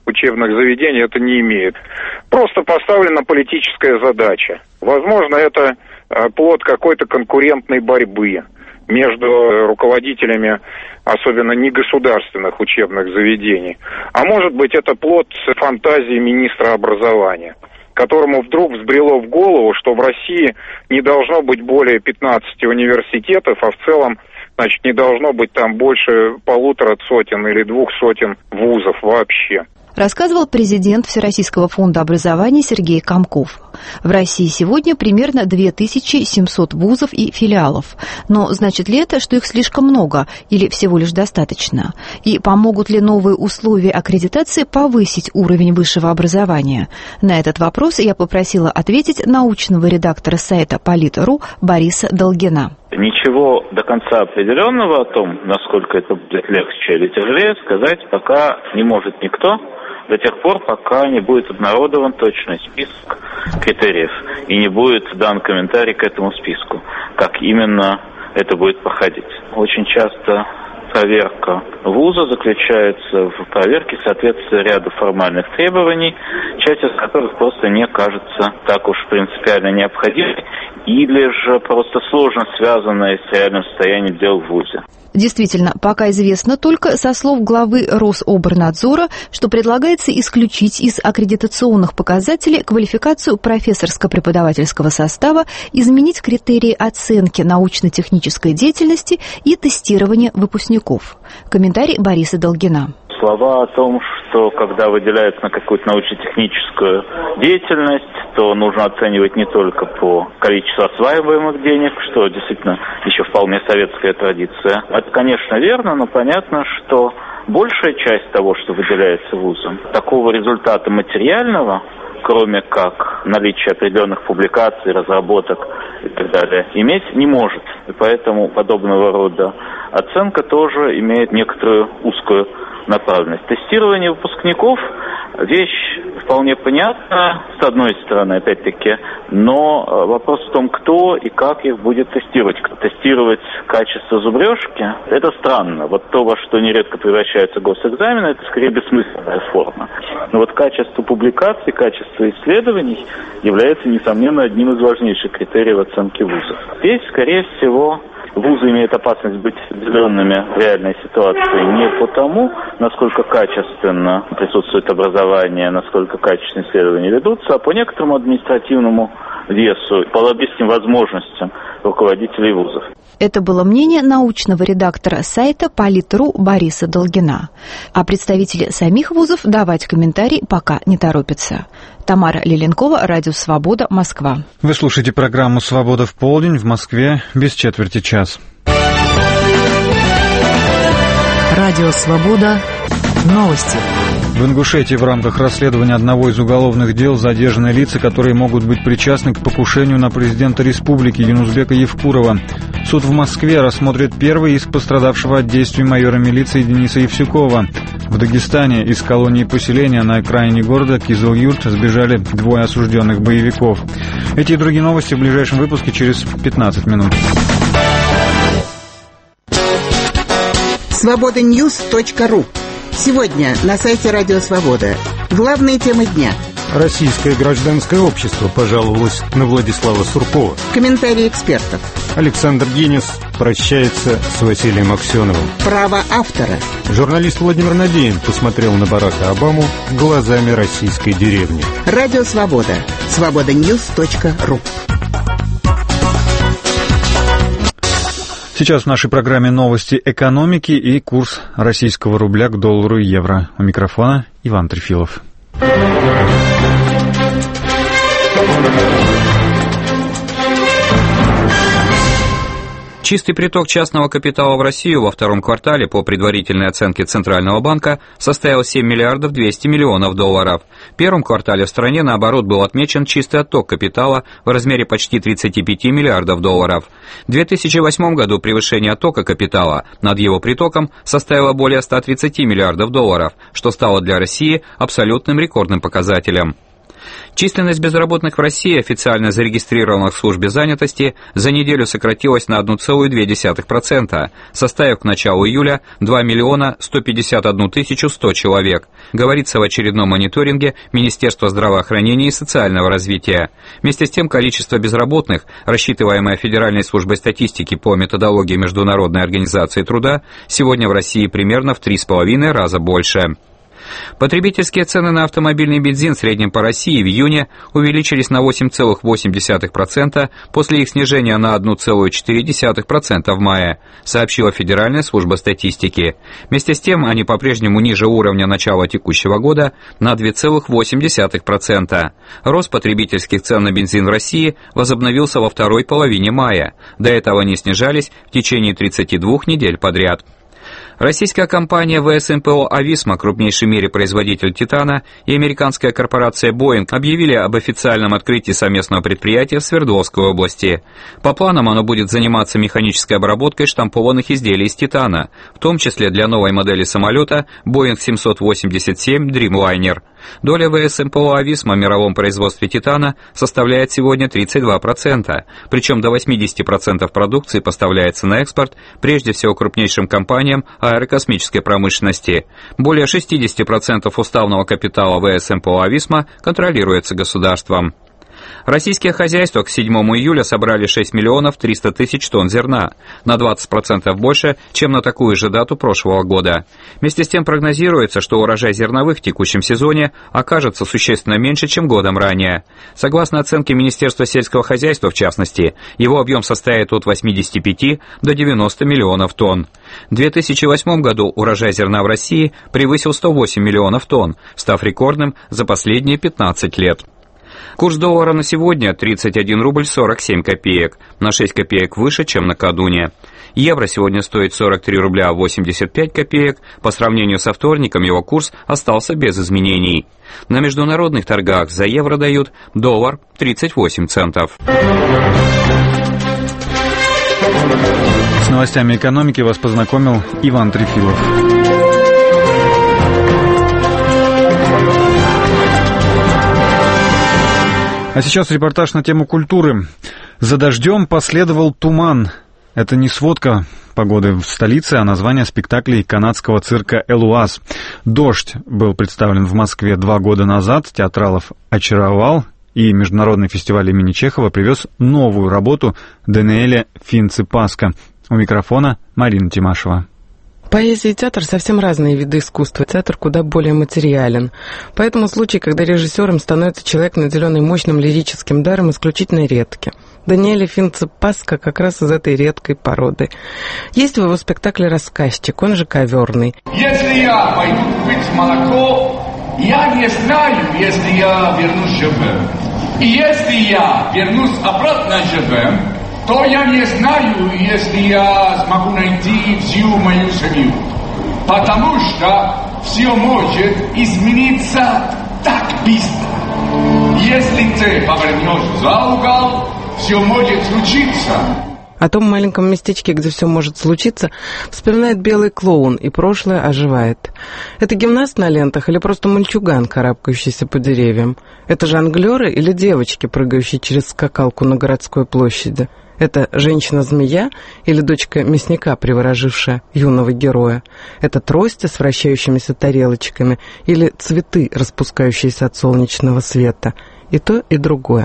учебных заведений это не имеет. Просто поставлена политическая задача. Возможно, это плод какой-то конкурентной борьбы между руководителями, особенно негосударственных учебных заведений. А может быть, это плод фантазии министра образования, которому вдруг взбрело в голову, что в России не должно быть более пятнадцати университетов, а в целом, значит, не должно быть там больше полутора сотен или двух сотен вузов вообще. Рассказывал президент Всероссийского фонда образования Сергей Комков. В России сегодня примерно две тысячи семьсот вузов и филиалов. Но значит ли это, что их слишком много или всего лишь достаточно? И помогут ли новые условия аккредитации повысить уровень высшего образования? На этот вопрос я попросила ответить научного редактора сайта Полит точка ру Бориса Долгина. Ничего до конца определенного о том, насколько это будет легче или тяжелее, сказать пока не может никто, до тех пор, пока не будет обнародован точный список критериев и не будет дан комментарий к этому списку, как именно это будет проходить. Очень часто проверка вуза заключается в проверке соответствия ряду формальных требований, часть из которых просто не кажется так уж принципиально необходимой, или же просто сложно связанная с реальным состоянием дел в вузе. Действительно, пока известно только со слов главы Рособорнадзора, что предлагается исключить из аккредитационных показателей квалификацию профессорско-преподавательского состава, изменить критерии оценки научно-технической деятельности и тестирования выпускников. Комментарий Бориса Долгина. Слова о том, что когда выделяется на какую-то научно-техническую деятельность, то нужно оценивать не только по количеству осваиваемых денег, что действительно еще вполне советская традиция. Это, конечно, верно, но понятно, что большая часть того, что выделяется вузом, такого результата материального, кроме как наличия определенных публикаций, разработок и так далее, иметь не может. И поэтому подобного рода оценка тоже имеет некоторую узкую направленность. Тестирование выпускников – вещь вполне понятная, с одной стороны, опять-таки, но вопрос в том, кто и как их будет тестировать. Тестировать качество зубрежки – это странно. Вот то, во что нередко превращаются госэкзамены, это скорее бессмысленная форма. Но вот качество публикаций, качество исследований является, несомненно, одним из важнейших критериев оценки вузов. Здесь, скорее всего, вузы имеют опасность быть отделенными в реальной ситуации не потому, насколько качественно присутствует образование, насколько качественные исследования ведутся, а по некоторому административному весу, по лоббистским возможностям руководителей вузов. Это было мнение научного редактора сайта Полит точка ру Бориса Долгина. А представители самих вузов давать комментарий пока не торопятся. Тамара Лиленкова, Радио Свобода, Москва. Вы слушаете программу «Свобода в полдень», в Москве без четверти час. Радио Свобода. Новости. В Ингушетии в рамках расследования одного из уголовных дел задержаны лица, которые могут быть причастны к покушению на президента республики Юнузбека Евкурова. Суд в Москве рассмотрит первый иск пострадавшего от действий майора милиции Дениса Евсюкова. В Дагестане из колонии поселения на окраине города Кизыл-Юрт сбежали двое осужденных боевиков. Эти и другие новости в ближайшем выпуске через пятнадцать минут. свобода ньюс точка ру. Сегодня на сайте Радио Свобода. Главные темы дня. Российское гражданское общество пожаловалось на Владислава Суркова. Комментарии экспертов. Александр Генис прощается с Василием Аксеновым. Право автора. Журналист Владимир Надеин посмотрел на Барака Обаму глазами российской деревни. Радио Свобода. свобода ньюс точка ру. Сейчас в нашей программе новости экономики и курс российского рубля к доллару и евро. У микрофона Иван Трефилов. Чистый приток частного капитала в Россию во втором квартале по предварительной оценке Центрального банка составил семь миллиардов двести миллионов долларов. В первом квартале в стране, наоборот, был отмечен чистый отток капитала в размере почти тридцать пять миллиардов долларов. В две тысячи восьмом году превышение оттока капитала над его притоком составило более ста тридцати миллиардов долларов, что стало для России абсолютным рекордным показателем. Численность безработных в России, официально зарегистрированных в службе занятости, за неделю сократилась на одна целая две десятых процента, составив к началу июля два миллиона сто пятьдесят одну тысячу сто человек, говорится в очередном мониторинге Министерства здравоохранения и социального развития. Вместе с тем, количество безработных, рассчитываемое Федеральной службой статистики по методологии Международной организации труда, сегодня в России примерно в три с половиной раза больше. Потребительские цены на автомобильный бензин в среднем по России в июне увеличились на восемь целых восемь десятых процента после их снижения на одна целая четыре десятых процента в мае, сообщила Федеральная служба статистики. Вместе с тем, они по-прежнему ниже уровня начала текущего года на два целых восемь десятых процента. Рост потребительских цен на бензин в России возобновился во второй половине мая. До этого они снижались в течение тридцати двух недель подряд. Российская компания вэ эс эм пэ о «Ависма», крупнейший в мире производитель «Титана», и американская корпорация «Боинг» объявили об официальном открытии совместного предприятия в Свердловской области. По планам оно будет заниматься механической обработкой штампованных изделий из «Титана», в том числе для новой модели самолета «Боинг семьсот восемьдесят семь Dreamliner». Доля вэ эс эм пэ о «Ависма» в мировом производстве «Титана» составляет сегодня тридцать два процента, причем до восемьдесят процентов продукции поставляется на экспорт, прежде всего крупнейшим компаниям аэрокосмической промышленности. Более шестьдесят процентов уставного капитала вэ эс эм пэ о «Ависма» контролируется государством. Российские хозяйства к седьмому июля собрали шесть миллионов триста тысяч тонн зерна, на двадцать процентов больше, чем на такую же дату прошлого года. Вместе с тем прогнозируется, что урожай зерновых в текущем сезоне окажется существенно меньше, чем годом ранее. Согласно оценке Министерства сельского хозяйства, в частности, его объем составит от восьмидесяти пяти до девяноста миллионов тонн. В две тысячи восьмом году урожай зерна в России превысил сто восемь миллионов тонн, став рекордным за последние пятнадцать лет. Курс доллара на сегодня тридцать один рубль сорок семь копеек, на шесть копеек выше, чем накануне. Евро сегодня стоит сорок три рубля восемьдесят пять копеек, по сравнению со вторником его курс остался без изменений. На международных торгах за евро дают доллар тридцать восемь центов. С новостями экономики вас познакомил Иван Трефилов. А сейчас репортаж на тему культуры. За дождем последовал туман. Это не сводка погоды в столице, а название спектаклей канадского цирка «Элуаз». «Дождь» был представлен в Москве два года назад, театралов очаровал, и Международный фестиваль имени Чехова привез новую работу Даниэля Финципаска. У микрофона Марина Тимашева. Поэзия и театр — совсем разные виды искусства. Театр куда более материален. Поэтому случаи, когда режиссером становится человек, наделенный мощным лирическим даром, исключительно редки. Даниэль Финципаска как раз из этой редкой породы. Есть в его спектакле рассказчик, он же коверный. Если я пойду купить молоко, я не знаю, если я вернусь живым. И если я вернусь обратно живым, то я не знаю, если я смогу найти всю мою семью. Потому что все может измениться так быстро. Если ты повернешь за угол, все может случиться. О том маленьком местечке, где все может случиться, вспоминает белый клоун, и прошлое оживает. Это гимнаст на лентах или просто мальчуган, карабкающийся по деревьям? Это жонглеры или девочки, прыгающие через скакалку на городской площади? Это женщина-змея или дочка мясника, приворожившая юного героя? Это трости с вращающимися тарелочками или цветы, распускающиеся от солнечного света? И то, и другое.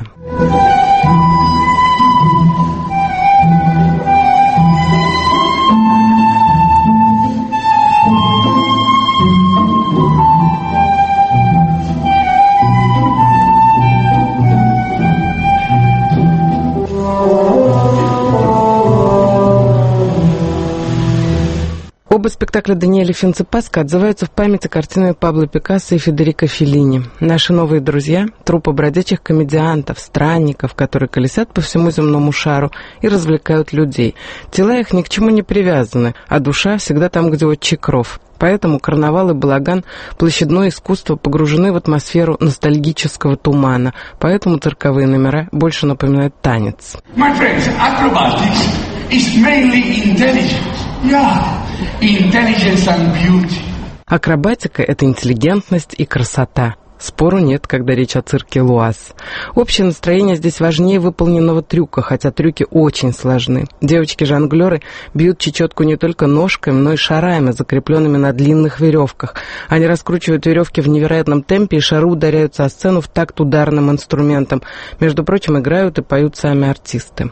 Оба спектакля Даниэля Финципаска отзываются в памяти картинами Пабло Пикассо и Федерико Феллини. Наши новые друзья — труппа бродячих комедиантов, странников, которые колесят по всему земному шару и развлекают людей. Тела их ни к чему не привязаны, а душа всегда там, где отчий кров. Поэтому карнавал и балаган, площадное искусство погружены в атмосферу ностальгического тумана. Поэтому цирковые номера больше напоминают танец. My friends, acrobatics is mainly intelligence. Yeah, intelligence and beauty. Акробатика — это интеллигентность и красота. Спору нет, когда речь о цирке Луаз. Общее настроение здесь важнее выполненного трюка, хотя трюки очень сложны. Девочки-жонглеры бьют чечетку не только ножками, но и шарами, закрепленными на длинных веревках. Они раскручивают веревки в невероятном темпе, и шары ударяются о сцену в такт ударным инструментом. Между прочим, играют и поют сами артисты.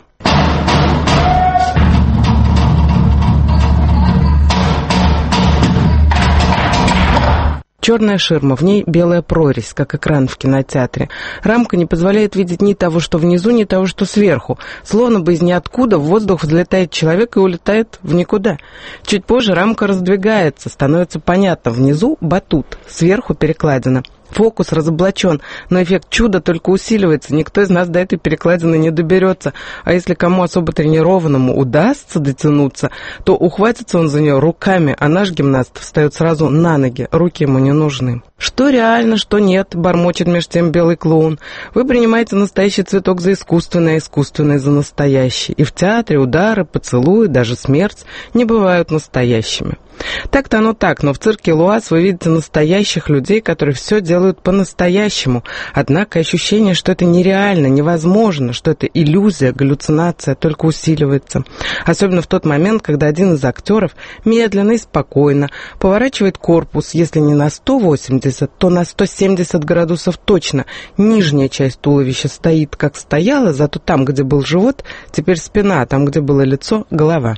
Черная ширма, в ней белая прорезь, как экран в кинотеатре. Рамка не позволяет видеть ни того, что внизу, ни того, что сверху. Словно бы из ниоткуда в воздух взлетает человек и улетает в никуда. Чуть позже рамка раздвигается, становится понятно. Внизу батут, сверху перекладина. Фокус разоблачен, но эффект чуда только усиливается. Никто из нас до этой перекладины не доберется. А если кому особо тренированному удастся дотянуться, то ухватится он за нее руками, а наш гимнаст встает сразу на ноги. Руки ему не нужны. Что реально, что нет, бормочет меж тем белый клоун. Вы принимаете настоящий цветок за искусственный, а искусственный за настоящий. И в театре удары, поцелуи, даже смерть не бывают настоящими. Так-то оно так, но в цирке Луаз вы видите настоящих людей, которые все делают по-настоящему. Однако ощущение, что это нереально, невозможно, что это иллюзия, галлюцинация, только усиливается. Особенно в тот момент, когда один из актеров медленно и спокойно поворачивает корпус, если не на сто восемьдесят, то на сто семьдесят градусов точно. Нижняя часть туловища стоит, как стояла, зато там, где был живот, теперь спина, а там, где было лицо, голова.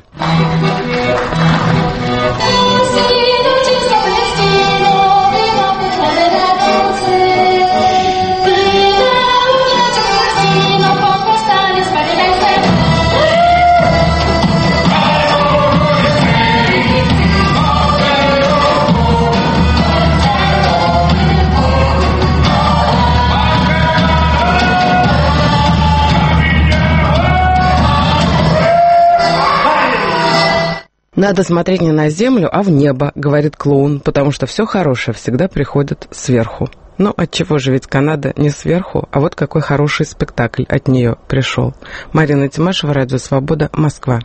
«Надо смотреть не на землю, а в небо», — говорит клоун, потому что все хорошее всегда приходит сверху. Но отчего же, ведь Канада не сверху, а вот какой хороший спектакль от нее пришел. Марина Тимашева, Радио Свобода, Москва.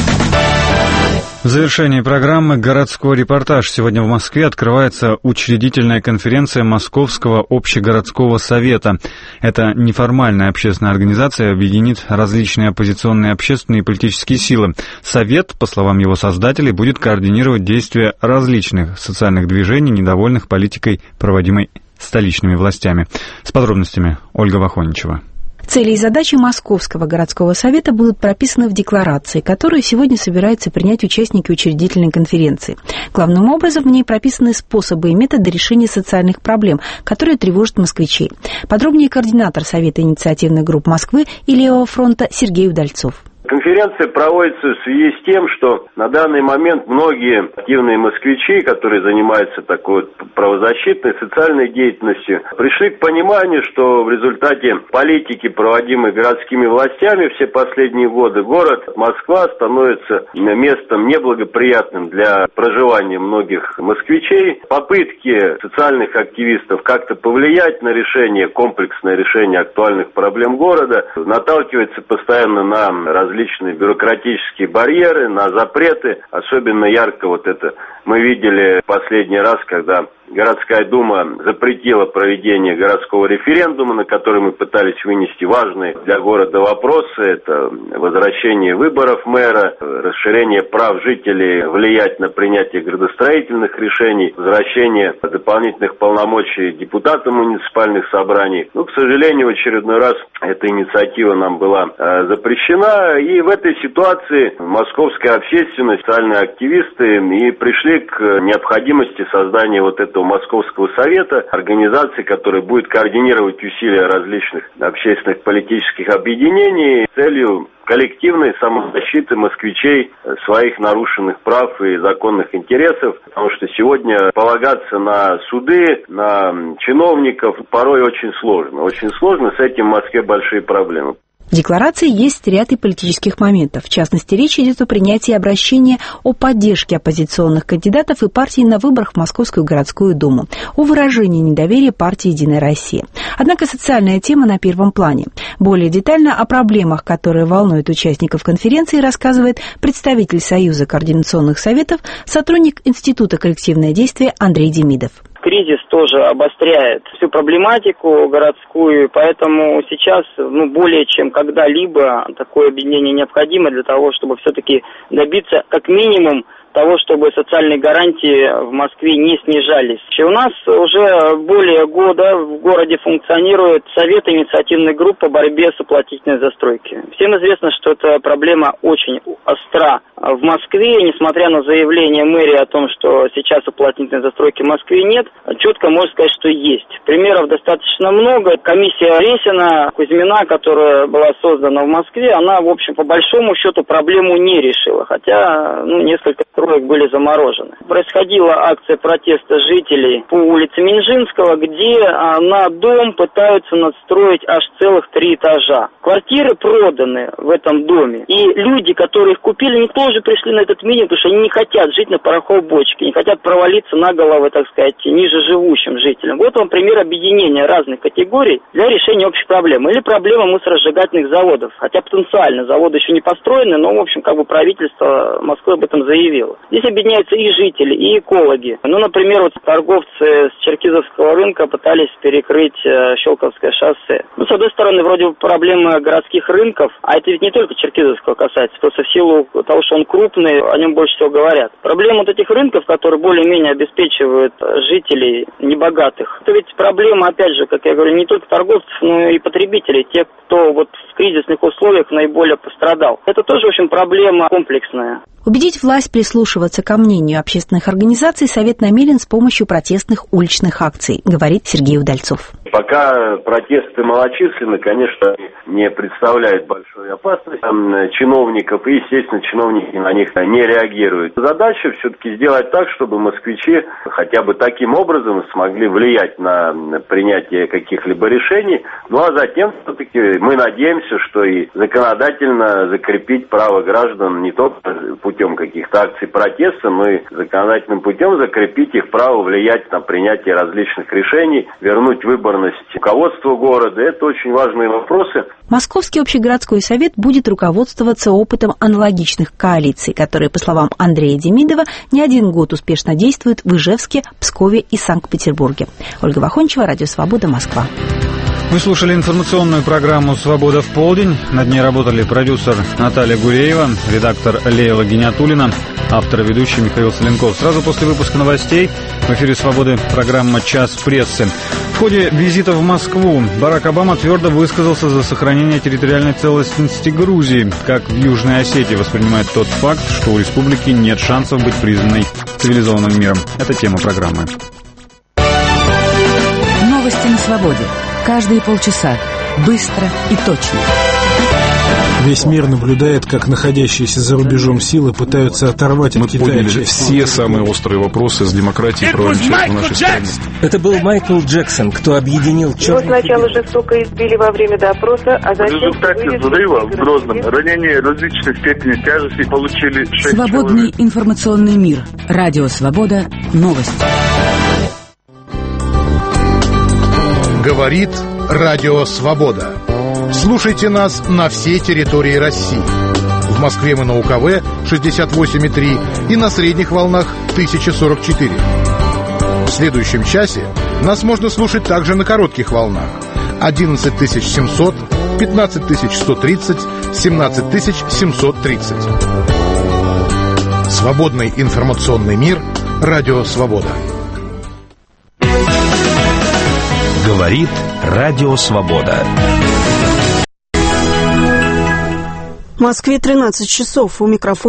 В завершении программы «Городской репортаж». Сегодня в Москве открывается учредительная конференция Московского общегородского совета. Это неформальная общественная организация, объединит различные оппозиционные общественные и политические силы. Совет, по словам его создателей, будет координировать действия различных социальных движений, недовольных политикой, проводимой столичными властями. С подробностями Ольга Вахоничева. Цели и задачи Московского городского совета будут прописаны в декларации, которую сегодня собираются принять участники учредительной конференции. Главным образом в ней прописаны способы и методы решения социальных проблем, которые тревожат москвичей. Подробнее координатор Совета инициативных групп Москвы и Левого фронта Сергей Удальцов. Конференция проводится в связи с тем, что на данный момент многие активные москвичи, которые занимаются такой вот правозащитной, социальной деятельностью, пришли к пониманию, что в результате политики, проводимой городскими властями все последние годы, город Москва становится местом неблагоприятным для проживания многих москвичей. Попытки социальных активистов как-то повлиять на решение, комплексное решение актуальных проблем города наталкивается постоянно на различные различные бюрократические барьеры, на запреты. Особенно ярко вот это мы видели последний раз, когда городская дума запретила проведение городского референдума, на который мы пытались вынести важные для города вопросы. Это возвращение выборов мэра, расширение прав жителей влиять на принятие градостроительных решений, возвращение дополнительных полномочий депутатам муниципальных собраний. Но, к сожалению, в очередной раз эта инициатива нам была э, запрещена. И в этой ситуации московская общественность, социальные активисты и пришли к необходимости создания вот этого Московского совета, организации, которая будет координировать усилия различных общественных политических объединений с целью коллективной самозащиты москвичей своих нарушенных прав и законных интересов, потому что сегодня полагаться на суды, на чиновников порой очень сложно. Очень сложно, с этим в Москве большие проблемы. В декларации есть ряд и политических моментов. В частности, речь идет о принятии обращения о поддержке оппозиционных кандидатов и партий на выборах в Московскую городскую думу, о выражении недоверия партии «Единая Россия». Однако социальная тема на первом плане. Более детально о проблемах, которые волнуют участников конференции, рассказывает представитель Союза координационных советов, сотрудник Института коллективное действие Андрей Демидов. Кризис тоже обостряет всю проблематику городскую, поэтому сейчас ну, более чем когда-либо такое объединение необходимо для того, чтобы все-таки добиться как минимум того, чтобы социальные гарантии в Москве не снижались. У нас уже более года в городе функционирует Совет инициативной группы по борьбе с уплотнительной застройкой. Всем известно, что эта проблема очень остра в Москве, несмотря на заявление мэрии о том, что сейчас уплотнительной застройки в Москве нет, четко можно сказать, что есть. Примеров достаточно много. Комиссия Ресина, Кузьмина, которая была создана в Москве, она, в общем, по большому счету проблему не решила, хотя ну, несколько строек были заморожены. Происходила акция протеста жителей по улице Минжинского, где на дом пытаются надстроить аж целых три этажа. Квартиры проданы в этом доме, и люди, которые их купили, они тоже пришли на этот митинг, потому что они не хотят жить на пороховой бочке, не хотят провалиться на головы, так сказать, ниже живущим жителям. Вот вам пример объединения разных категорий для решения общей проблемы. Или проблема мусоросжигательных заводов. Хотя потенциально заводы еще не построены, но, в общем, как бы правительство Москвы об этом заявило. Здесь объединяются и жители, и экологи. Ну, например, вот торговцы с Черкизовского рынка пытались перекрыть э, Щелковское шоссе. Ну, с одной стороны, вроде бы проблемы городских рынков, а это ведь не только Черкизовского касается, просто в силу того, что он крупный, о нем больше всего говорят. Проблема вот этих рынков, которые более-менее обеспечивают жителей небогатых, это ведь проблема, опять же, как я говорю, не только торговцев, но и потребителей, тех, кто вот в кризисных условиях наиболее пострадал. Это тоже, в общем, проблема комплексная. Убедить власть прислушиваться ко мнению общественных организаций Совет намерен с помощью протестных уличных акций, говорит Сергей Удальцов. Пока протесты малочисленны, конечно, не представляют большой опасности чиновников, и, естественно, чиновники на них не реагируют. Задача все-таки сделать так, чтобы москвичи хотя бы таким образом смогли влиять на принятие каких-либо решений. Ну а затем все-таки мы надеемся, что и законодательно закрепить право граждан не только путем каких-то акций протеста, но и законодательным путем закрепить их право влиять на принятие различных решений, вернуть выборность руководства города. Это очень важные вопросы. Московский общегородской совет будет руководствоваться опытом аналогичных коалиций, которые, по словам Андрея Демидова, не один год успешно действуют в Ижевске, Пскове и Санкт-Петербурге. Ольга Вахончева, Радио Свобода, Москва. Вы слушали информационную программу «Свобода в полдень». Над ней работали продюсер Наталья Гуреева, редактор Лейла Гиниатуллина, автор и ведущий Михаил Соленков. Сразу после выпуска новостей в эфире «Свободы» программа «Час прессы». В ходе визита в Москву Барак Обама твердо высказался за сохранение территориальной целостности Грузии. Как в Южной Осетии воспринимает тот факт, что у республики нет шансов быть признанной цивилизованным миром. Это тема программы. Новости на свободе. Каждые полчаса. Быстро и точно. Весь мир наблюдает, как находящиеся за рубежом силы пытаются оторвать от Китая все самые острые вопросы с демократией и правами человека в нашей стране. Это был Майкл Джексон, кто объединил черных... Его сначала жестоко избили во время допроса, а затем... В результате взрыва в Грозном ранения различной степени тяжести получили шесть Свободный человек. Информационный мир. Радио Свобода. Новости. Говорит Радио Свобода. Слушайте нас на всей территории России. В Москве мы на УКВ шестьдесят восемь и три и на средних волнах тысяча сорок четыре. В следующем часе нас можно слушать также на коротких волнах одиннадцать тысяч семьсот, пятнадцать тысяч сто тридцать, семнадцать тысяч семьсот тридцать. Свободный информационный мир. Радио Свобода. Говорит Радио Свобода. В Москве тринадцать часов. У микрофона